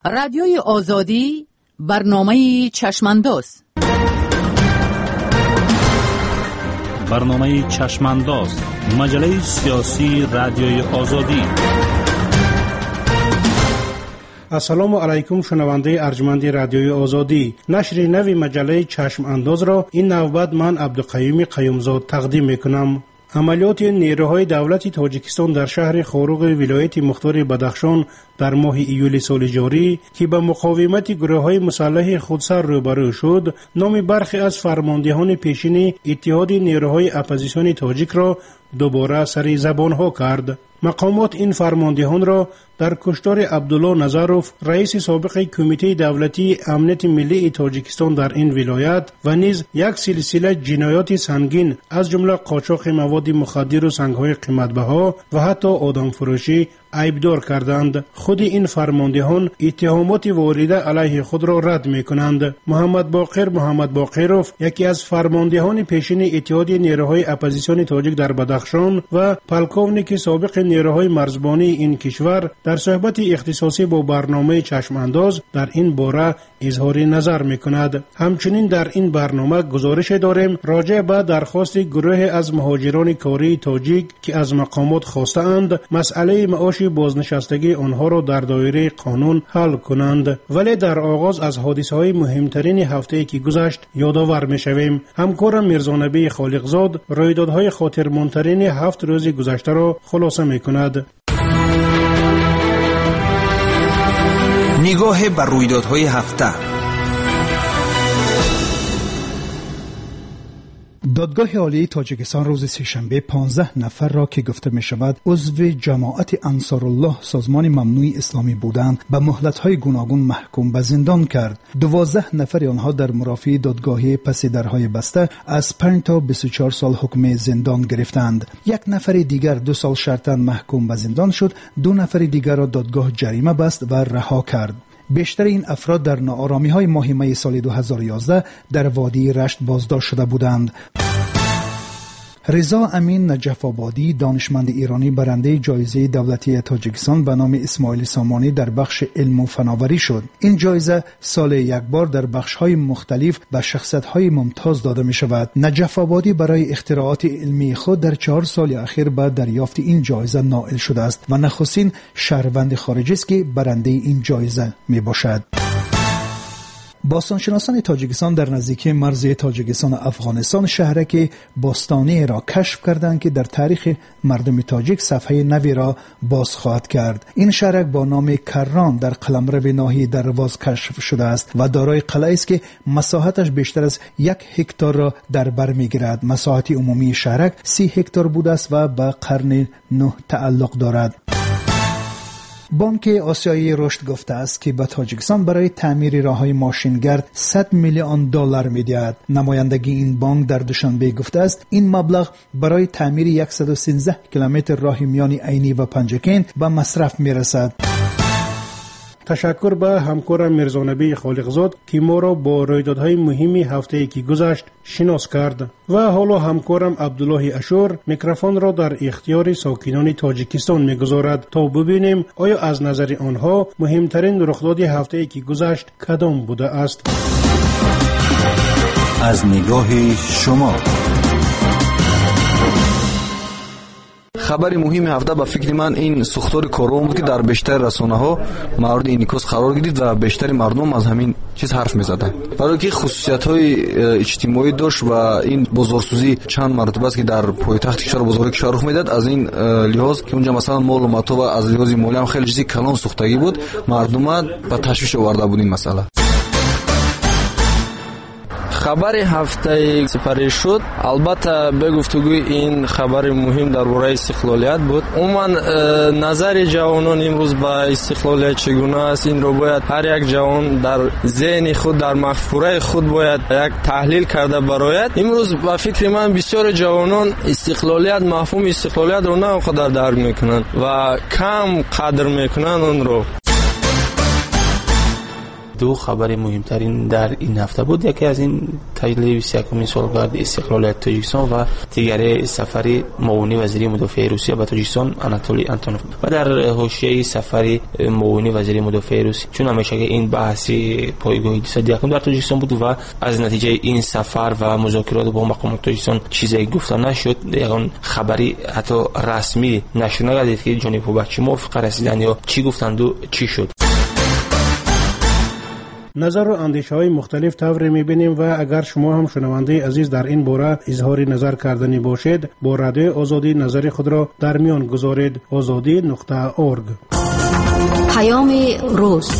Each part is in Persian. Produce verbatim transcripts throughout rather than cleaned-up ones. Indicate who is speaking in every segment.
Speaker 1: رادیوی آزادی برنامه چشمانداز.
Speaker 2: برنامه چشمانداز، مجله سیاسی رادیوی آزادی.
Speaker 3: السلام علیکم شنونده ارجمند رادیوی آزادی. نشر نوی مجله چشم انداز را این نوبت من عبدالقیوم قیومزاد تقدیم میکنم. عملیات نیروهای دولت تاجیکستان در شهر خاروق ولایت مختار بدخشان در ماه ایول سال جاری که به مقاومت گروه‌های مسلح خودسر روبرو شد، نام برخی از فرماندهان پیشین اتحاد نیروهای اپوزیسیون تاجیک را دوباره سر زبان ها کرد. مقامات این فرماندهان را در کشتار عبدالله نظروف، رئیس سابق کمیته دولتی امنیت ملی تاجیکستان در این ولایت و نیز یک سلسله جنایات سنگین از جمله قاچاق مواد مخدر و سنگ‌های قیمت‌بها و حتی آدمفروشی عیبدار کردند. خود این فرماندهان اتهامات وارده علیه خود را رد می‌کنند. محمد باقر محمد باقروف، یکی از فرماندهان پیشین اتحاد نیروهای اپوزیسیون تاجیک در بدخشان و پلکاونیک سابق نیروهای مرزبانی این کشور، در صحبت اختصاصی با برنامه چشم انداز در این باره اظهار نظر می‌کند. همچنین در این برنامه گزارش داریم راجع به درخواست گروه از مهاجران کاری تاجیک که از مقامات خواستند مسئله معاش بازنشستگی آنها را در دایره قانون حل کنند. ولی در آغاز از حادثه‌های مهمترین هفته‌ای که گذشت یادآور می‌شویم. همکارم میرزانبی خالقزاد رویدادهای خاطرماندترین هفت روز گذشته را خلاصه می‌کند.
Speaker 4: نگاه بر رویدادهای هفته.
Speaker 5: دادگاه عالی تاجیکستان روز سه‌شنبه پانزده نفر را که گفته می شود عضو جماعت انصارالله سازمان ممنوع اسلامی بودند به مهلت‌های گوناگون محکوم به زندان کرد. دوازده نفر آنها در مرافع دادگاهی پس درهای بسته از پنج تا بیست و چهار سال حکم زندان گرفتند. یک نفر دیگر دو سال شرطاً محکوم به زندان شد. دو نفر دیگر را دادگاه جریمه بست و رها کرد. بیشتر این افراد در ناآرامی‌های ماه می سال دو هزار و یازده در وادی رشت بازداشت شده بودند. رضا امین نجف آبادی، دانشمند ایرانی برنده جایزه دولتی تاجیکستان به نام اسماعیل سامانی در بخش علم و فناوری شد. این جایزه سال یک بار در بخش‌های مختلف به شخصیت‌های ممتاز داده می‌شود. نجف آبادی برای اختراعات علمی خود در چهار سال اخیر به دریافت این جایزه نائل شده است و نخستین شهروند خارجی است که برنده این جایزه میباشد. باستانشناسان تاجیکستان در نزدیکی مرز تاجیکستان و افغانستان شهرک باستانی را کشف کردند که در تاریخ مردم تاجیک صفحه نوی را باز خواهد کرد. این شهرک با نام کران در قلمرو ناحیه درواز کشف شده است و دارای قلعه است که مساحتش بیشتر از یک هکتار را در بر میگیرد. مساحت عمومی شهرک سی هکتار بوده است و به قرن نه تعلق دارد. بانک آسیایی رشد گفته است که به تاجیکستان برای تعمیر راه‌های ماشینگرد صد میلیون دلار می‌دهد. نمایندگی این بانک در دوشنبه گفته است این مبلغ برای تعمیر صد و سیزده کیلومتر راه میان عینی و پنجکین به مصرف می‌رسد.
Speaker 3: تشکر به همکارم میرزانبی خالقزاد که ما را با رویدادهای مهمی هفته‌ای که گذشت شناس کرد و حالا همکارم عبدالله اشور میکروفون را در اختیار ساکنان تاجیکستان میگذارد تا ببینیم آیا از نظر آنها مهمترین رخداد هفته‌ای که گذشت کدام بوده است.
Speaker 4: از نگاه شما
Speaker 6: خبر مهم هفته به فکر من این سوختار کروم بود که در بیشتر رسانه‌ها مورد انعکاس قرار گرفت و بیشتر مردم از همین چیز حرف می‌زدند. برای که خصوصیت‌های اجتماعی داشت و این بازارسوزی چند مرتبه است که در پایتخت کشور بزرگ کشور رخ میداد. از این لحاظ که اونجا مثلا مال و متا و از لحاظ مالی هم خیلی چیزی کلان سوختگی بود، مردم به تشویش آورده بود این مسئله.
Speaker 7: خبر هفته سپری شد. البته به گفتگوی این خبر مهم درباره استقلالیت بود. عموما نظر جوانان امروز به استقلالیت چگونه است این رو باید هر یک جوان در ذهن خود در مفکوره خود باید یک تحلیل کرده برایت. امروز به فکر من بسیار جوانان استقلالیت مفهوم استقلالیت رو نه خود درک میکنن و کم قدر میکنن اون رو.
Speaker 8: دو خبر مهمترین در این هفته بود. یکی از این تجلیل بیست و یکمین سالگرد استقلال تاجیکستان و دیگری سفر معاون وزیر مدافع روسیه به تاجیکستان آناتولی آنتونوف. و در حاشیه سفر معاون وزیر مدافع روسیه، چون همیشه این بحثی پایگاه بیست و یک در تاجیکستان بود و از نتیجه این سفر و مذاکرات با مقامات تاجیکستان چیزی گفته نشد، یگان خبری حتی رسمی نشد نگردید که جناب بابکچی موافق رسیدن یا چی گفتند و چی شد.
Speaker 3: نظر و اندیشه های مختلف طور میبینیم و اگر شما هم شنونده عزیز در این باره اظهار نظر کردنی باشید، با رادیو آزادی نظر خود را در میان گذارید. آزادی نقطه اورگ.
Speaker 9: پیام روز.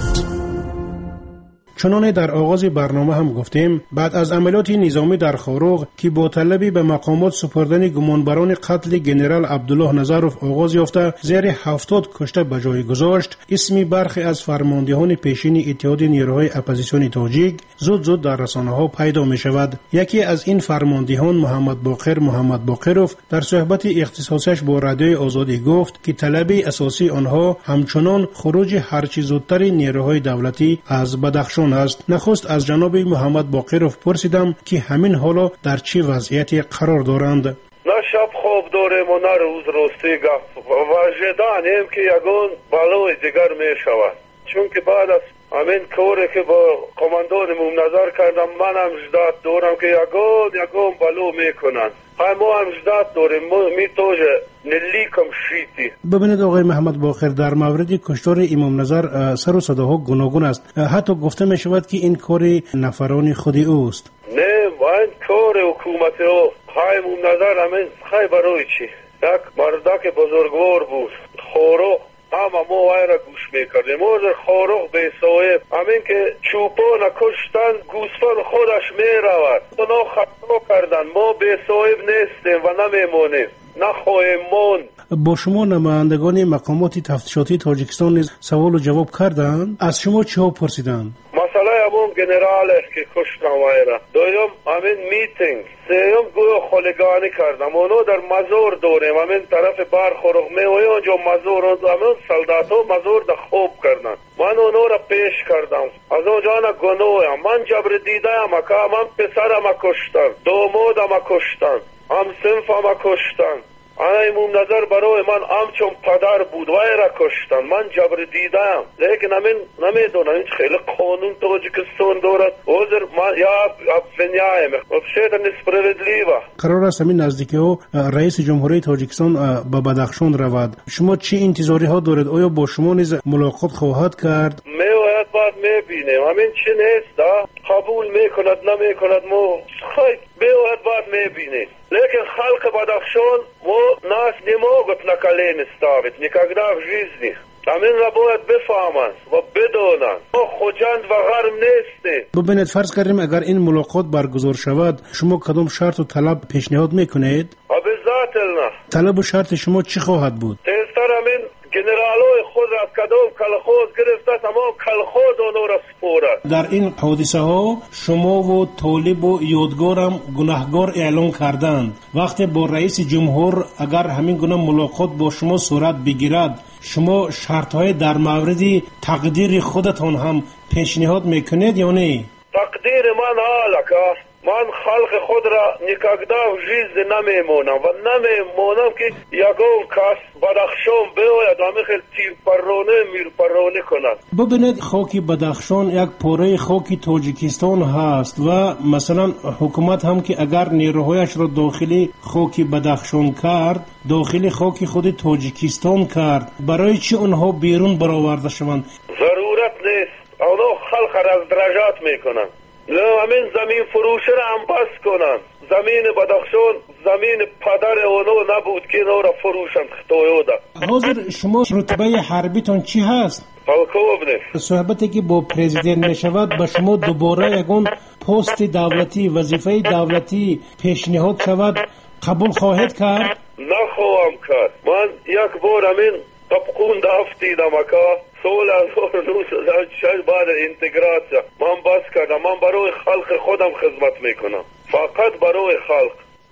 Speaker 3: چنانه در آغاز برنامه هم گفتیم، بعد از عملیات نظامی در خاروغ که با طلبی به مقامات سپردن گمانبران قتل جنرال عبدالله نظروف آغاز یافته، زیر هفتاد کشته به جای گذاشت، اسمی برخی از فرماندهان پیشین اتحاد نیروهای اپوزیسیون تاجیک زود زود در رسانه‌ها پیدا می شود. یکی از این فرماندهان محمد باقر محمد باقروف در صحبت اختصاصیش با رادیو آزادی گفت که طلبی اساسی آنها همچنان خروج هرچی زودتر نیروهای دولتی از بدخشان است. نخست از جناب محمد باقروف پرسیدم که همین حالا در چه وضعیتی قرار دارند.
Speaker 10: نه شب خواب داریم و نه روز راستی گفت واجدانیم که یگون بالای دیگر می شود، چون که بعد از همین کوره که با قماندانمون نظر کردم، من هم جداد دارم که یگون یگون بالو میکنن. های ما هم جداد داریم می توجه نلیکم شیطی.
Speaker 3: ببینید آقای محمد باقر، در مورد کشتار امام نظر سر و صداها گوناگون است. حتی گفته می شود که این کار نفرانی خودی اوست.
Speaker 10: نه این کار حکومت او های امام نظر همین خیلی برای چی؟ یک مردک بزرگوار بود، خورو اما ما وای را گوش میکردیم. موزر خاروق به صاحب همین که چوپا نکشتن گوسفند خودش میرود، اونا خطا کردن. ما به صاحب نیستیم و نمیمونیم، نخواهیم موند.
Speaker 3: با شما نمایندگان مقامات تفتیشاتی تاجیکستان نیز سوال و جواب کردند؟ از شما چه ها پرسیدند؟
Speaker 10: مسئله همون جنرال است که کشتن وای را. دویم همین میتینگ. سیوم گویا خلگانی کردم. اونو در مزار داریم، همین طرف برخورق می و اونجا مزار، همین سلدات ها مزار در خوب کردن. من اونو را پیش کردم، از اونجا نه گنویم. من جبر دیدم که من پسرم کشتن، دومودم کشتن، هم سنفم کشتن. امام نظر برای من همچون پدر بود، وای را کشتن. من جبر دیدم، لیکن همین نمیدونم این خیلی قانون تاجیکستان دارد. اوزر من یا افنیایم شاید نسپردلیوه.
Speaker 3: قرار است همین نزدیکی ها رئیس جمهوری تاجیکستان به بدخشان رود. شما چه انتظاری ها دارید؟ آیا با شما نیز ملاقات خواهد کرد؟
Speaker 10: میاید بعد میبینیم. همین چی نیست قبول میکند نمیکند، ما خیلی بیاید بعد میبینیم. لیکن خلق بدخشان ما ناس نموگت نکلی نستاوید نکاگدا в жизни. همین را باید بفهمند و بدانند. ما خوجند و غرم نیستیم.
Speaker 3: ببینید فرض کردیم اگر این ملاقات برگزار شود، شما کدام شرط و طلب پیشنهاد میکنید؟
Speaker 10: ابزاتلنا.
Speaker 3: طلب و شرط شما چی خواهد بود؟
Speaker 10: تیستر همین جنرالای خود را کدام کلخوز گرفته تمام کلخوز اونو را سپورد.
Speaker 3: در این حادثه ها شما و طالب و یادگارم گناهگار اعلام کردند. وقتی با رئیس جمهور اگر همین گونه ملاقات با شما صورت بگیرد، شما شرط های در مورد تقدیر خودتان هم پیشنهاد میکنید یا نه؟
Speaker 10: تقدیر من حالکه من خلق خود را نکاگدا و جیز نمیمونم و نمیمونم که یکون کس بدخشان بیاید همه خیلی تیر پرونه میر پرونه کند.
Speaker 3: ببینید خاک بدخشان یک پاره خاک تاجیکستان هست و مثلا حکومت هم که اگر نیروهایش را داخلی خاک بدخشان کرد، داخلی خاک خود تاجیکستان کرد، برای چی اونها بیرون برآورده شوند؟
Speaker 10: ضرورت نیست. اونها خلق را از درجات میکنن. نه همین زمین فروشه را هم بس کنن. زمین بدخشان زمین پدر اونو نبود که اونو را فروشند خطایوده.
Speaker 3: حاضر شما رتبه حربیتون چی هست؟
Speaker 10: پالکوبنی.
Speaker 3: صحبتی که با پرزیدنت می شود به شما دوباره یکون پست دولتی وظیفه دولتی پیشنهاد شود، قبول خواهد کرد؟
Speaker 10: نخواهم کرد. من یک بار همین طبقون دافتیدم اکا سال هزار و نهصد شش بعد انتگراسیا من بس کردم. من برای خلق خودم خدمت میکنم، فقط برای خلق.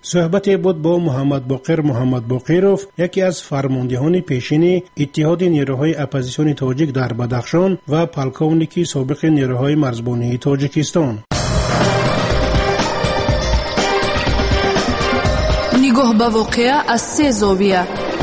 Speaker 3: صحبت بود با محمد باقر محمد باقرов یکی از فرماندهان پیشین اتحاد نیروهای اپوزیسیون تاجیک در بدخشان و پلکونیکی سابق نیروهای مرزبانی تاجیکستان.
Speaker 11: نگاه به واقعه از سه زاویه.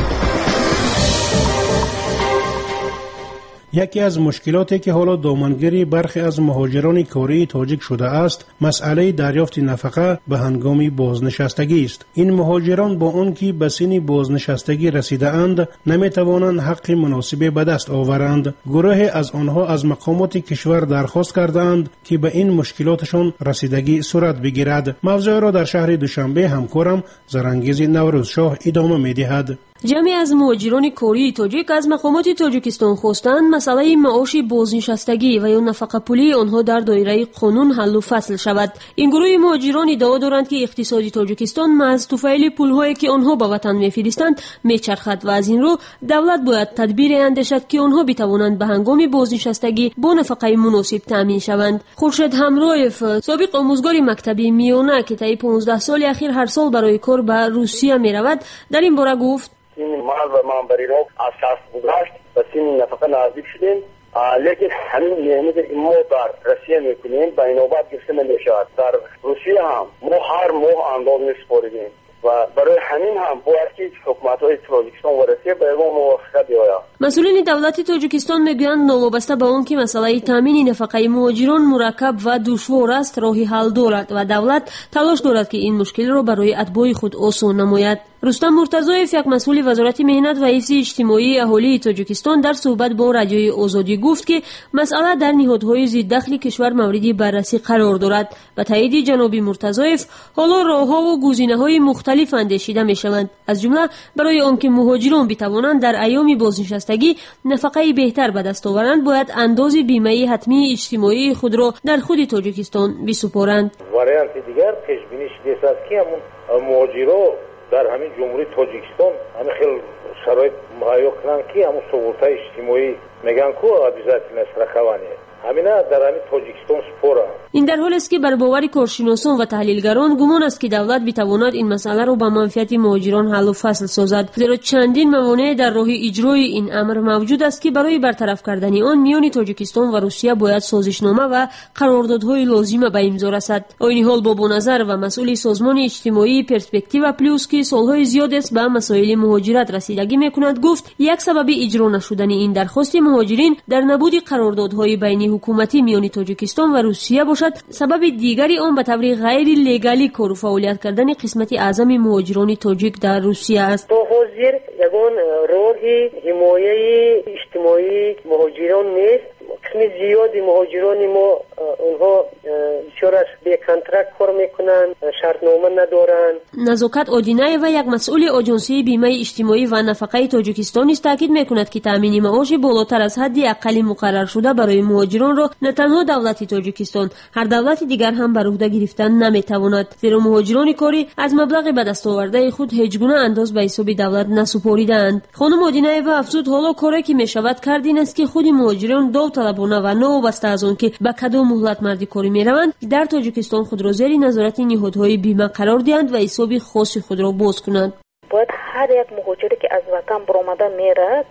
Speaker 3: یکی از مشکلاتی که حالا دامنگیری برخی از مهاجران کاری تاجیک شده است، مسئله دریافت نفقه به هنگام بازنشستگی است. این مهاجران با آنکه به سن بازنشستگی رسیده اند، نمی توانند حق مناسب به دست آورند. گروه از آنها از مقامات کشور درخواست کردند که به این مشکلاتشان رسیدگی صورت بگیرد. موضوع را در شهر دوشنبه همکارم زرانگیز نوروز شاه ادامه می دهد.
Speaker 12: جمعی از مهاجران کاری تاجیک از مقامات تاجیکستان خواستند مسئله معاش بازنشستگی و یا نفقه پولی آنها در دایره قانون حل و فصل شود. این گروه مهاجران ادعا دارند که اقتصاد تاجیکستان محض طفیل پولهایی که آنها به وطن میفرستند میچرخد و از این رو دولت باید تدبیر اندیشد که آنها بتوانند به هنگام بازنشستگی با نفقه مناسب تامین شوند. خورشید همرایف، سابق آموزگار مکتبی میانه که طی پانزده سال اخیر هر سال برای کار به روسیه میرود، در این باره گفت:
Speaker 13: سین محل و منبری رو از شخص گذاشت و سین نفقه نزدیک شدیم، لیکن همین مهمت ما در روسیه میکنیم به این نوبت گرفته نمیشود. در روسیه هم ما هر ماه انداز میسپاریم و برای همین هم باید که حکومت‌های تاجیکستان و روسیه به ما موافقت بیاید.
Speaker 12: مسئولین دولت تاجیکستان میگویند نوابسته به آن که مسئله تامین نفقه مهاجران مرکب و دشوار است، راهی حل دارد و دولت تلاش دارد که این مشکل را برای اتباع خود آسان نماید. رستم مرتضایف، یک مسئول وزارت مهنت و حفظ اجتماعی اهالی تاجیکستان، در صحبت با رادیوی آزادی گفت که مسئله در نهادهای ضد دخل کشور مورد بررسی قرار دارد. به تایید جناب مرتضایف، حالا راهها و گزینه‌های مختلف اندیشیده می‌شوند، از جمله برای آنکه مهاجران بتوانند در ایام بازنشستگی نفقه بهتر به دست آورند، باید اندازه بیمه حتمی اجتماعی خود را در خود تاجیکستان بسپارند.
Speaker 14: واریانت دیگر پیش بینی شده است که همون مهاجران در همین جمهوری تاجیکستان همین خیلی شرایط مهیا کنند که همون سقوط اجتماعی میگن که ابزار نسرخوانی همینا در همین تاجیکستان سپوره. این
Speaker 12: در حالی است که بر باور کارشناسان و تحلیلگران گمان است که دولت بتواند این مسئله را به منفعت مهاجران حل و فصل سازد، زیرا چندین موانع در راه اجرای این امر موجود است که برای برطرف کردن آن میان تاجیکستان و روسیه باید سازشنامه و قراردادهای لازم به امضا رسد. این حال بابا نظر و مسئول سازمان اجتماعی پرسپکتیو پلوس که سالهای زیاد است به مسائل مهاجرت رسیدگی میکند گفت یک سبب اجرا نشدن این درخواست مهاجرین در نبود قراردادهای بین حکومتی میان تاجیکستان و روسیه باشد. سبب دیگری آن به طور غیر لگالی کار و فعالیت کردن قسمت اعظم مهاجران تاجیک در روسیه است.
Speaker 15: تا حاضر یگان راهی حمایت اجتماعی مهاجران نیست. قسم زیادی مهاجران ما اونها چرا به کانترکت کار میکنن، شرطنامه ندارن.
Speaker 12: نزاکت آدینه و یک مسئول آژانسی بیمه اجتماعی و نفقه تاجیکستان است تاکید میکند که تامین معاش بالاتر از حد اقلی مقرر شده برای مهاجران را نه تنها دولت تاجیکستان، هر دولت دیگر هم بر عهده گرفتن نمیتواند، زیرا مهاجران کاری از مبلغ به دست آورده خود هیچ گونه انداز به حساب دولت نسپاریدند. خانم آدینه و افزود حالا کاری که میشود کرد این است که خود مهاجران داوطلبانه و نوابسته از آن که به کدام مهلت مردی کاری میروند در تاجیکستان خود را زیر نظارت نهادهای بیمه قرار دهند و حساب خاص خود را باز کنند.
Speaker 15: باید هر یک مهاجری که از وطن برآمده میرد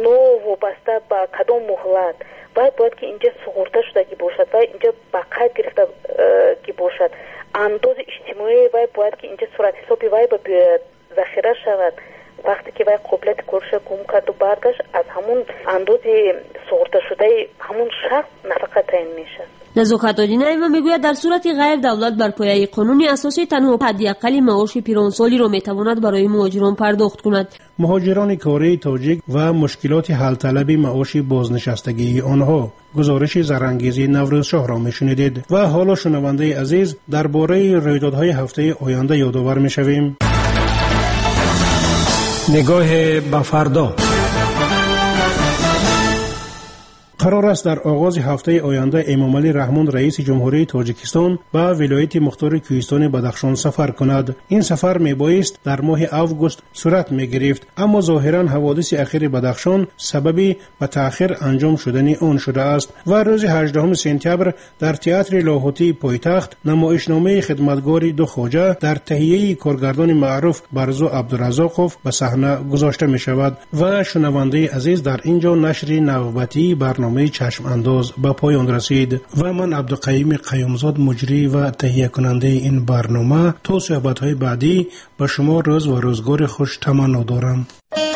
Speaker 15: نوابسته به کدام مهلت باید باید که اینجا سقوطه شده که باشد و اینجا به قید گرفته که باشد، انداز اجتماعی باید باید که اینجا صورت حسابی باید ذخیره شود. وقتی که باید قابلیت کارش گم کرد و برگشت از همون انداز سقوطه شده همون شخص نفقه تعیین میشه.
Speaker 12: نزاکت آدینه و میگوید در صورت غیر دولت بر پایه قانونی اساسی تنها حداقل معاش پیرانسالی را میتواند برای مهاجران پرداخت کند.
Speaker 3: مهاجران کاری تاجیک و مشکلات حل طلب معاش بازنشستگی آنها. گزارش زرانگیزی نوروز شاه را میشنیدید و حالا شنونده عزیز درباره رویدادهای هفته آینده یادآور میشویم.
Speaker 16: نگاه به فردا.
Speaker 3: قرار است در آغاز هفته آینده امام علی رحمان رئیس جمهوری تاجیکستان به ولایت مختار کوهستان بدخشان سفر کند. این سفر میبایست در ماه آگوست صورت میگرفت، اما ظاهرا حوادث اخیر بدخشان سببی به تأخیر انجام شدن آن شده است و روز هجدهم سپتامبر در تئاتر لاهوتی پایتخت نمایشنامه خدمتگار دو خواجه در تهیه کارگردان معروف برزو عبدالرزاقوف به صحنه گذاشته می شود. و شنونده عزیز، در اینجا نشر نوبتی برنامه چشم انداز به پایان رسید و من عبدالقیوم قیومزاد مجری و تهیه کننده این برنامه تا صحبت های بعدی به شما روز و روزگار خوش تمنا دارم.